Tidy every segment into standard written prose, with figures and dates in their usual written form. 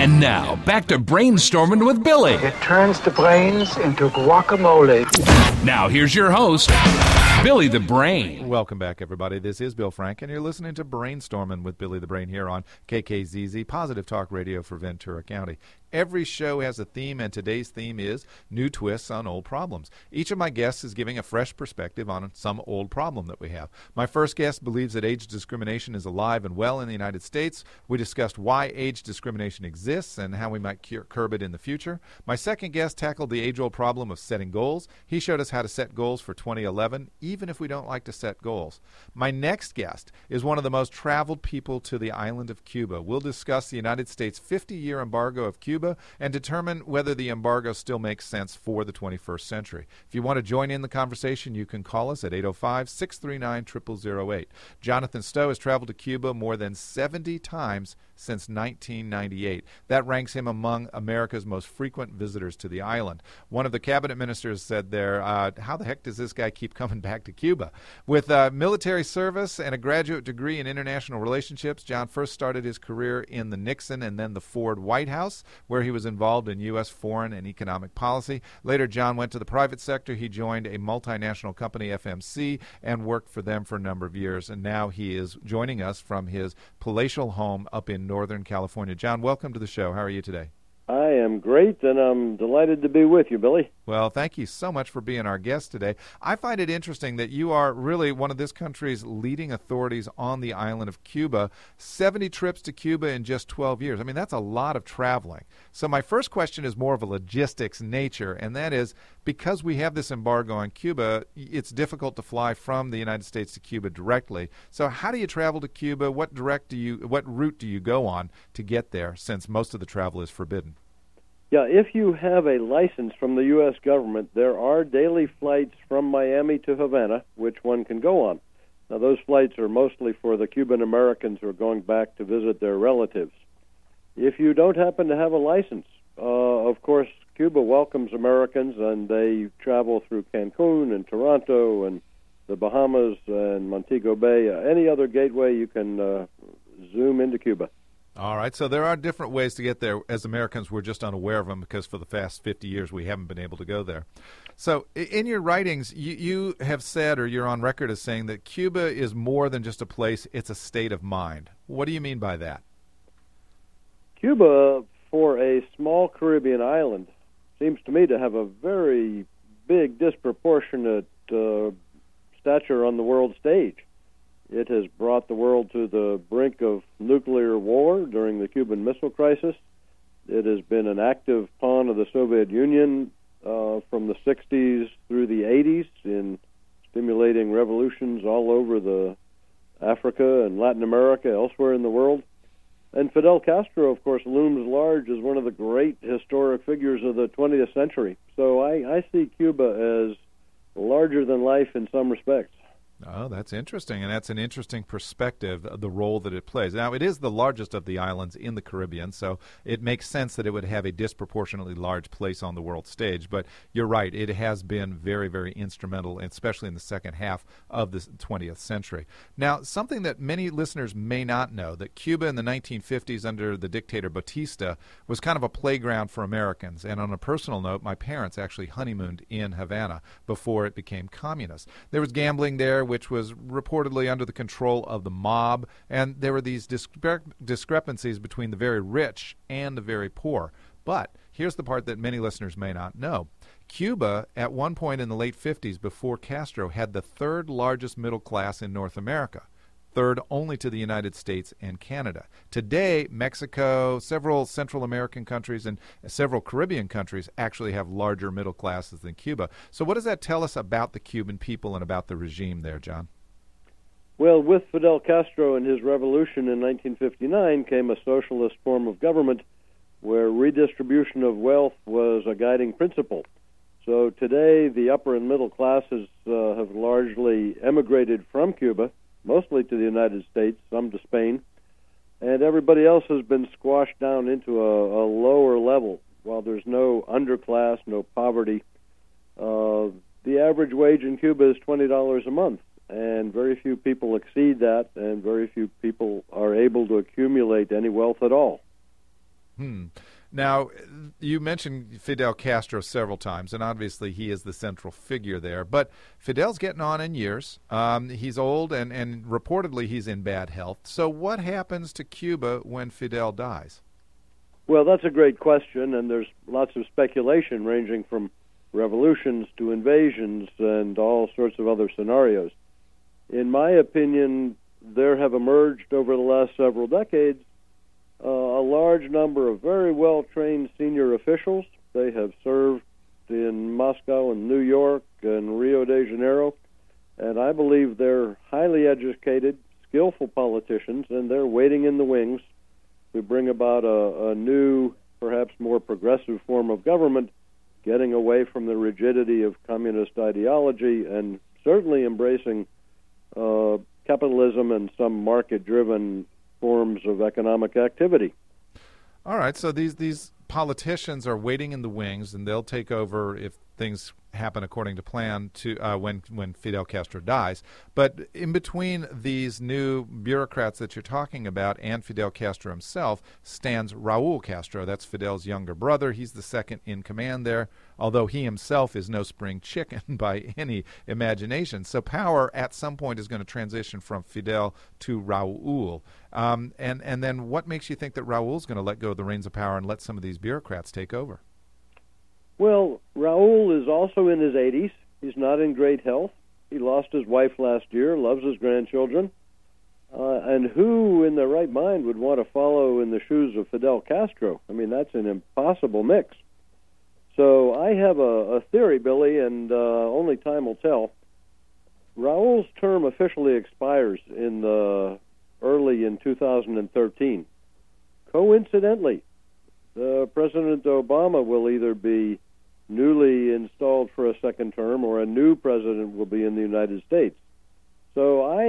And now, back to Brainstorming with Billy. It turns the brains into guacamole. Now, here's your host, Billy the Brain. Welcome back, everybody. This is Bill Frank, and you're listening to Brainstorming with Billy the Brain here on KKZZ, Positive Talk Radio for Ventura County. Every show has a theme, and today's theme is new twists on old problems. Each of my guests is giving a fresh perspective on some old problem that we have. My first guest believes that age discrimination is alive and well in the United States. We discussed why age discrimination exists and how we might curb it in the future. My second guest tackled the age-old problem of setting goals. He showed us how to set goals for 2011, even if we don't like to set goals. My next guest is one of the most traveled people to the island of Cuba. We'll discuss the United States' 50-year embargo of Cuba and determine whether the embargo still makes sense for the 21st century. If you want to join in the conversation, you can call us at 805-639-0008. Jonathan Stowe has traveled to Cuba more than 70 times since 1998. That ranks him among America's most frequent visitors to the island. One of the cabinet ministers said there, how the heck does this guy keep coming back to Cuba? With military service and a graduate degree in international relationships, John first started his career in the Nixon and then the Ford White House, where he was involved in U.S. foreign and economic policy. Later, John went to the private sector. He joined a multinational company, FMC, and worked for them for a number of years. And now he is joining us from his palatial home up in Northern California. John, welcome to the show. How are you today? I am great, and I'm delighted to be with you, Billy. Well, thank you so much for being our guest today. I find it interesting that you are really one of this country's leading authorities on the island of Cuba. 70 trips to Cuba in just 12 years. I mean, that's a lot of traveling. So my first question is more of a logistics nature, and that is, because we have this embargo on Cuba, it's difficult to fly from the United States to Cuba directly. So how do you travel to Cuba? What route do you go on to get there, since most of the travel is forbidden? Yeah, if you have a license from the U.S. government, there are daily flights from Miami to Havana, which one can go on. Now, those flights are mostly for the Cuban Americans who are going back to visit their relatives. If you don't happen to have a license, of course, Cuba welcomes Americans, and they travel through Cancun and Toronto and the Bahamas and Montego Bay. Any other gateway, you can zoom into Cuba. All right, so there are different ways to get there. As Americans, we're just unaware of them because for the past 50 years we haven't been able to go there. So in your writings, you have said, or you're on record as saying, that Cuba is more than just a place, it's a state of mind. What do you mean by that? Cuba, for a small Caribbean island, seems to me to have a very big, disproportionate stature on the world stage. It has brought the world to the brink of nuclear war during the Cuban Missile Crisis. It has been an active pawn of the Soviet Union from the 60s through the 80s in stimulating revolutions all over the Africa and Latin America, elsewhere in the world. And Fidel Castro, of course, looms large as one of the great historic figures of the 20th century. So I see Cuba as larger than life in some respects. Oh, that's interesting, and that's an interesting perspective, the role that it plays. Now, it is the largest of the islands in the Caribbean, so it makes sense that it would have a disproportionately large place on the world stage. But you're right, it has been very, very instrumental, especially in the second half of the 20th century. Now, something that many listeners may not know, that Cuba in the 1950s under the dictator Batista was kind of a playground for Americans. And on a personal note, my parents actually honeymooned in Havana before it became communist. There was gambling there, which was reportedly under the control of the mob, and there were these discrepancies between the very rich and the very poor. But here's the part that many listeners may not know. Cuba, at one point in the late 50s, before Castro, had the third largest middle class in North America, third only to the United States and Canada. Today, Mexico, several Central American countries, and several Caribbean countries actually have larger middle classes than Cuba. So what does that tell us about the Cuban people and about the regime there, John? Well, with Fidel Castro and his revolution in 1959 came a socialist form of government where redistribution of wealth was a guiding principle. So today, the upper and middle classes have largely emigrated from Cuba, mostly to the United States, some to Spain, and everybody else has been squashed down into a lower level. While there's no underclass, no poverty, the average wage in Cuba is $20 a month, and very few people exceed that, and very few people are able to accumulate any wealth at all. Now, you mentioned Fidel Castro several times, and obviously he is the central figure there. But Fidel's getting on in years. He's old, and reportedly he's in bad health. So what happens to Cuba when Fidel dies? Well, that's a great question, and there's lots of speculation ranging from revolutions to invasions and all sorts of other scenarios. In my opinion, there have emerged over the last several decades a large number of very well-trained senior officials. They have served in Moscow and New York and Rio de Janeiro, and I believe they're highly educated, skillful politicians, and they're waiting in the wings to bring about a new, perhaps more progressive form of government, getting away from the rigidity of communist ideology and certainly embracing capitalism and some market-driven forms of economic activity. All right, so these politicians are waiting in the wings, and they'll take over if things happen according to plan to when Fidel Castro dies. But in between these new bureaucrats that you're talking about and Fidel Castro himself stands Raul Castro. That's Fidel's younger brother. He's the second in command there, although he himself is no spring chicken by any imagination. So power at some point is going to transition from Fidel to Raul. And then what makes you think that Raul's going to let go of the reins of power and let some of these bureaucrats take over? Well, Raul is also in his 80s. He's not in great health. He lost his wife last year, loves his grandchildren. And who in their right mind would want to follow in the shoes of Fidel Castro? I mean, that's an impossible mix. So I have a theory, Billy, and only time will tell. Raul's term officially expires early in 2013. Coincidentally, President Obama will either be newly installed for a second term or a new president will be in the United States. So I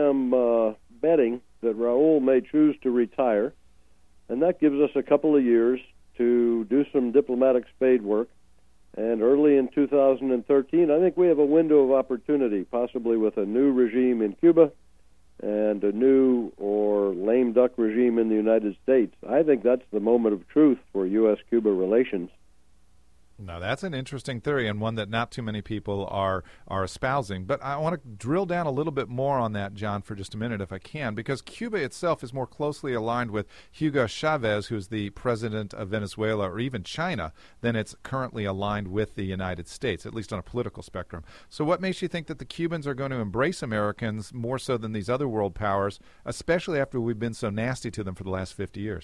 am betting that Raul may choose to retire, and that gives us a couple of years to do some diplomatic spade work. And early in 2013, I think we have a window of opportunity, possibly with a new regime in Cuba and a new or lame duck regime in the United States. I think that's the moment of truth for U.S.-Cuba relations. Now, that's an interesting theory and one that not too many people are espousing. But I want to drill down a little bit more on that, John, for just a minute, if I can, because Cuba itself is more closely aligned with Hugo Chavez, who's the president of Venezuela, or even China, than it's currently aligned with the United States, at least on a political spectrum. So what makes you think that the Cubans are going to embrace Americans more so than these other world powers, especially after we've been so nasty to them for the last 50 years?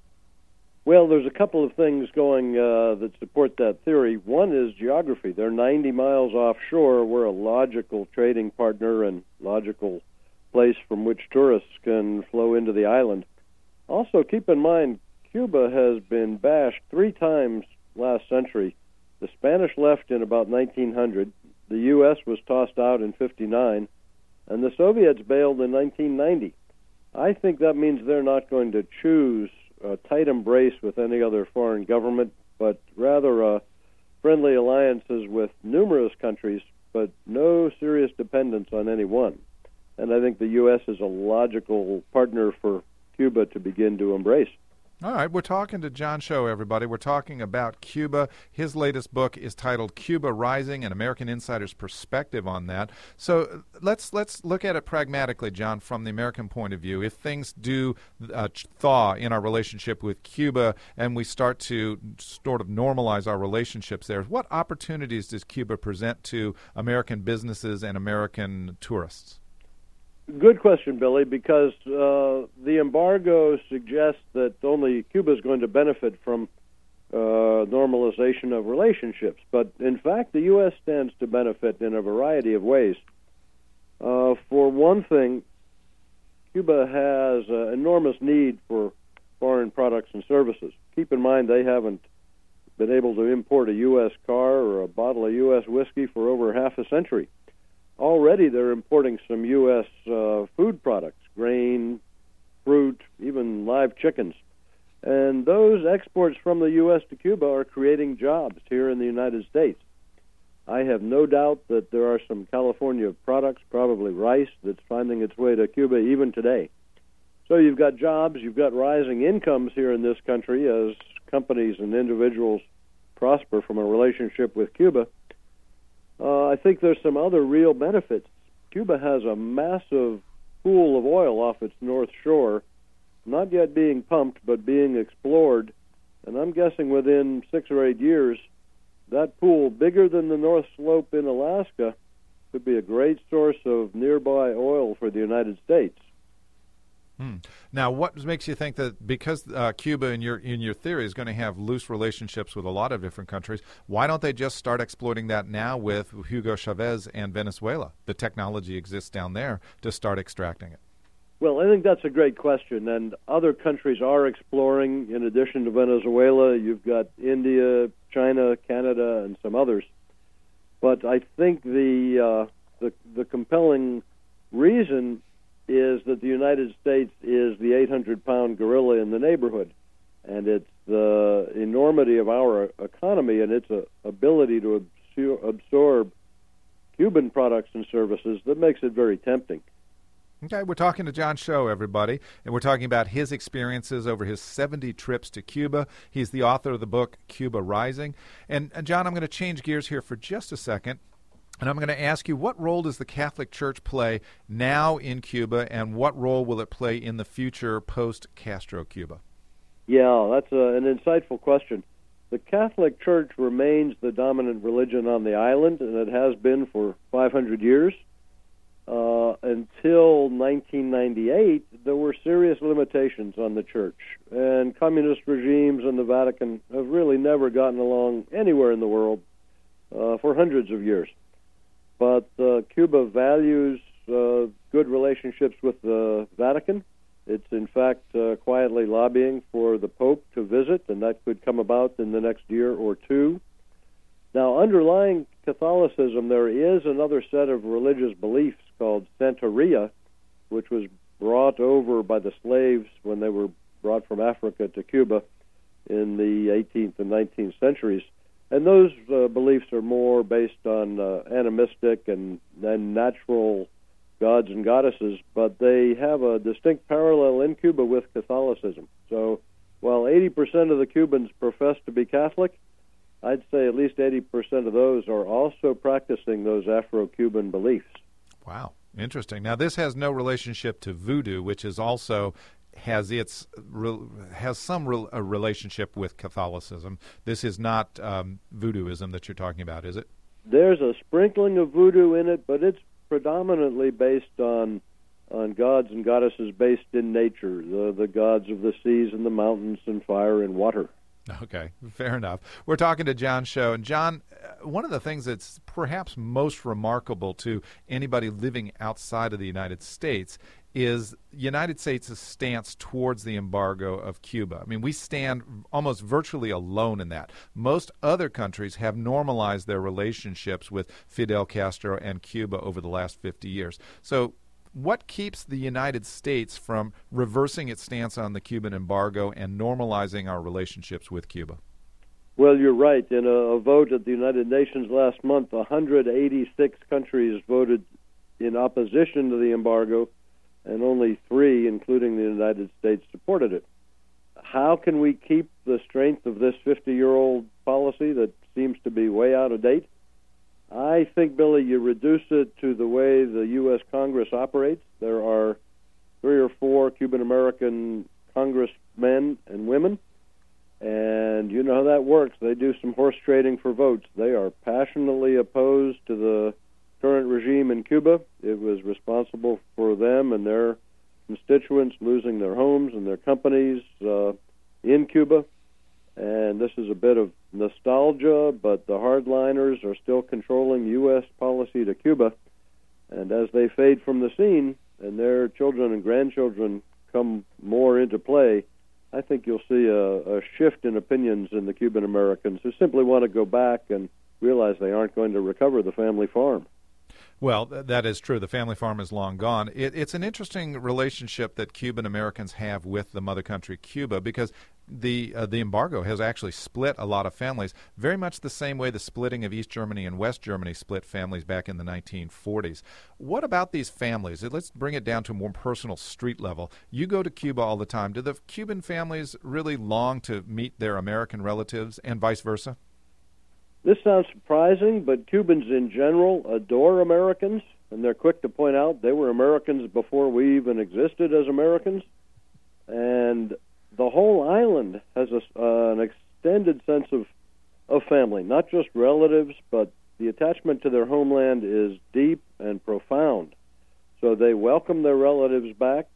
Well, there's a couple of things going that support that theory. One is geography. They're 90 miles offshore. We're a logical trading partner and logical place from which tourists can flow into the island. Also, keep in mind, Cuba has been bashed 3 times last century. The Spanish left in about 1900. The U.S. was tossed out in 59, and the Soviets bailed in 1990. I think that means they're not going to choose a tight embrace with any other foreign government, but rather friendly alliances with numerous countries, but no serious dependence on any one. And I think the U.S. is a logical partner for Cuba to begin to embrace. All right, we're talking to John Show, everybody. We're talking about Cuba. His latest book is titled Cuba Rising, an American Insider's Perspective on that. So let's look at it pragmatically, John, from the American point of view. If things do thaw in our relationship with Cuba and we start to sort of normalize our relationships there, what opportunities does Cuba present to American businesses and American tourists? Good question, Billy, because the embargo suggests that only Cuba is going to benefit from normalization of relationships. But, in fact, the U.S. stands to benefit in a variety of ways. For one thing, Cuba has an enormous need for foreign products and services. Keep in mind they haven't been able to import a U.S. car or a bottle of U.S. whiskey for over half a century. Already they're importing some U.S. Food products, grain, fruit, even live chickens. And those exports from the U.S. to Cuba are creating jobs here in the United States. I have no doubt that there are some California products, probably rice, that's finding its way to Cuba even today. So you've got jobs, you've got rising incomes here in this country as companies and individuals prosper from a relationship with Cuba. I think there's some other real benefits. Cuba has a massive pool of oil off its north shore, not yet being pumped, but being explored. And I'm guessing within 6 or 8 years, that pool, bigger than the North Slope in Alaska, could be a great source of nearby oil for the United States. Now, what makes you think that because Cuba, in your theory, is going to have loose relationships with a lot of different countries, why don't they just start exploiting that now with Hugo Chavez and Venezuela? The technology exists down there to start extracting it. Well, I think that's a great question, and other countries are exploring. In addition to Venezuela, you've got India, China, Canada, and some others. But I think the compelling reason is that the United States is the 800-pound gorilla in the neighborhood, and it's the enormity of our economy and its ability to absorb Cuban products and services that makes it very tempting. Okay, we're talking to John Scho, everybody, and we're talking about his experiences over his 70 trips to Cuba. He's the author of the book, Cuba Rising. And John, I'm going to change gears here for just a second, and I'm going to ask you, what role does the Catholic Church play now in Cuba, and what role will it play in the future post-Castro Cuba? Yeah, that's an insightful question. The Catholic Church remains the dominant religion on the island, and it has been for 500 years. Until 1998, there were serious limitations on the church, and communist regimes and the Vatican have really never gotten along anywhere in the world for hundreds of years. But Cuba values good relationships with the Vatican. It's, in fact, quietly lobbying for the Pope to visit, and that could come about in the next year or two. Now, underlying Catholicism, there is another set of religious beliefs called Santeria, which was brought over by the slaves when they were brought from Africa to Cuba in the 18th and 19th centuries. And those beliefs are more based on animistic and natural gods and goddesses, but they have a distinct parallel in Cuba with Catholicism. So while 80% of the Cubans profess to be Catholic, I'd say at least 80% of those are also practicing those Afro-Cuban beliefs. Wow, interesting. Now, this has no relationship to voodoo, which is also has some relationship with Catholicism. This is not voodooism that you're talking about, is it? There's a sprinkling of voodoo in it, but it's predominantly based on gods and goddesses based in nature, the gods of the seas and the mountains and fire and water. Okay, fair enough. We're talking to John Scho. And John, one of the things that's perhaps most remarkable to anybody living outside of the United States is the United States' stance towards the embargo of Cuba. I mean, we stand almost virtually alone in that. Most other countries have normalized their relationships with Fidel Castro and Cuba over the last 50 years. So what keeps the United States from reversing its stance on the Cuban embargo and normalizing our relationships with Cuba? Well, you're right. In a vote at the United Nations last month, 186 countries voted in opposition to the embargo, and only 3, including the United States, supported it. How can we keep the strength of this 50-year-old policy that seems to be way out of date? I think, Billy, you reduce it to the way the U.S. Congress operates. There are 3 or 4 Cuban-American congressmen and women, and you know how that works. They do some horse trading for votes. They are passionately opposed to the current regime in Cuba. It was responsible for them and their constituents losing their homes and their companies in Cuba. And this is a bit of nostalgia, but the hardliners are still controlling U.S. policy to Cuba. And as they fade from the scene and their children and grandchildren come more into play, I think you'll see a shift in opinions in the Cuban Americans who simply want to go back and realize they aren't going to recover the family farm. Well, that is true. The family farm is long gone. It's an interesting relationship that Cuban Americans have with the mother country, Cuba, because the embargo has actually split a lot of families, very much the same way the splitting of East Germany and West Germany split families back in the 1940s. What about these families? Let's bring it down to a more personal street level. You go to Cuba all the time. Do the Cuban families really long to meet their American relatives and vice versa? This sounds surprising, but Cubans in general adore Americans, and they're quick to point out they were Americans before we even existed as Americans. And the whole island has an extended sense of family, not just relatives, but the attachment to their homeland is deep and profound. So they welcome their relatives back,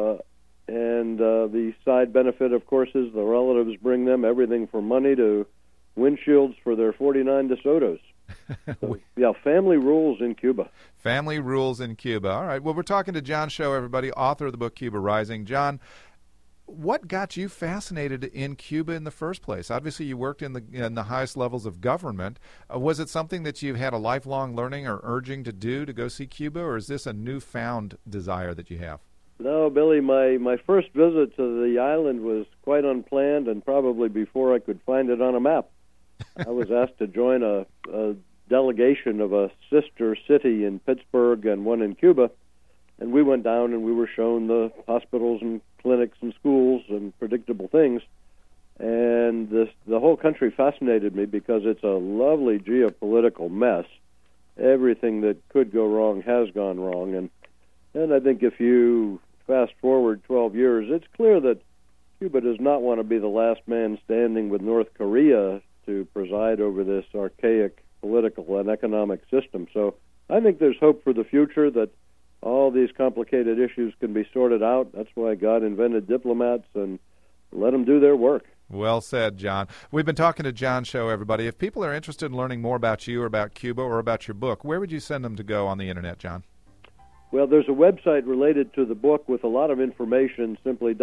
and the side benefit, of course, is the relatives bring them everything from money to windshields for their 49 DeSotos. So, yeah, family rules in Cuba. Family rules in Cuba. All right. Well, we're talking to John Show, everybody, author of the book Cuba Rising. John, what got you fascinated in Cuba in the first place? Obviously, you worked in the highest levels of government. Was it something that you had a lifelong learning or urging to do to go see Cuba, or is this a newfound desire that you have? No, Billy, my first visit to the island was quite unplanned and probably before I could find it on a map. I was asked to join a delegation of a sister city in Pittsburgh and one in Cuba, and we went down and we were shown the hospitals and clinics and schools and predictable things. And the whole country fascinated me because it's a lovely geopolitical mess. Everything that could go wrong has gone wrong. And I think if you fast forward 12 years, it's clear that Cuba does not want to be the last man standing with North Korea to preside over this archaic political and economic system. So I think there's hope for the future that all these complicated issues can be sorted out. That's why God invented diplomats, and let them do their work. Well said, John. We've been talking to John Show, everybody. If people are interested in learning more about you or about Cuba or about your book, where would you send them to go on the Internet, John? Well, there's a website related to the book with a lot of information, simply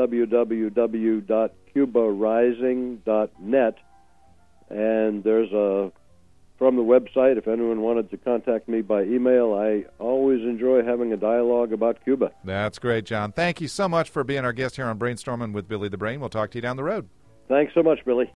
www.cubarising.net. And there's from the website, if anyone wanted to contact me by email, I always enjoy having a dialogue about Cuba. That's great, John. Thank you so much for being our guest here on Brainstorming with Billy the Brain. We'll talk to you down the road. Thanks so much, Billy.